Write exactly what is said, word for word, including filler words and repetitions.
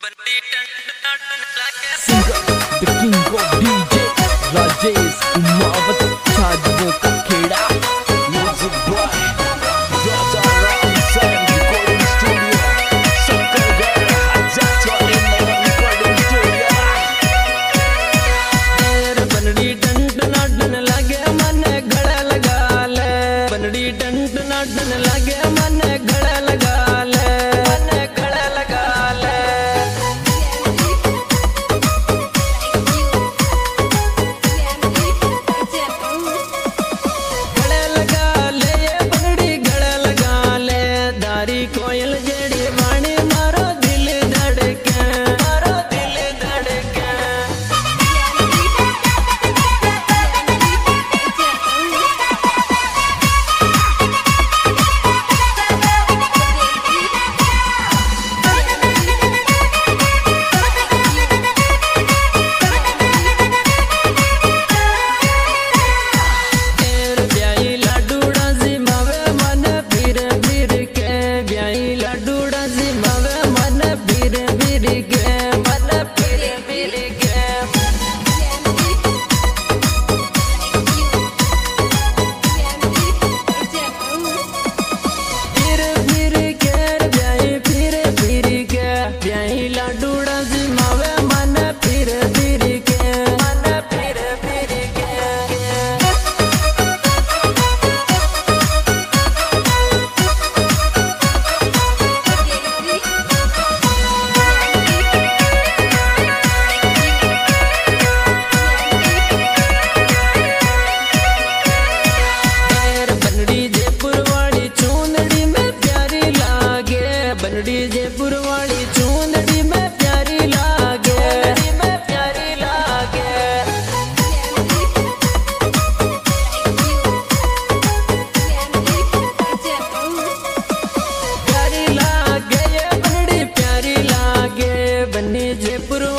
Singer, the king of D J, Rajesh Umawat, Chadwo ka kheda. Music boy, Raja Ram Sen recording studio. Shakargarh Hajjatwa in my recording studio. तेरे बनड़ी डंड नाडन लगे मन गड़ा लगा ले, बनड़ी डंड नाडन लगे मन गड़ा लगा ले, मन गड़ा लगा ले। गड़ा लगा ले ये बनड़ी गड़ा लगा ले, दारी कोयल जेड़ी वाणी मारो दिल धड़के, मारो दिल धड़के। तेर ब्याही लाडूड़ा जिमावे मन फिर फिर के, ब्याही लाडूड़ा जिमावे मन फिर फिर के, मन फिर फिर के। फिर फिर के ब्याही फिर फिर के, ब्याही लाडूड़ा जिमावे मन फिर फिर के, मन फिर फिर के। तेर बनड़ी जयपुर वाली चूंदड़ी में प्यारी लागे, बनड़ी जयपुर वाली चूंदड़ी में प्यारी लागे, में प्यारी लागे। प्यारी लागे ये बनड़ी प्यारी लागे, बन्नी जयपुर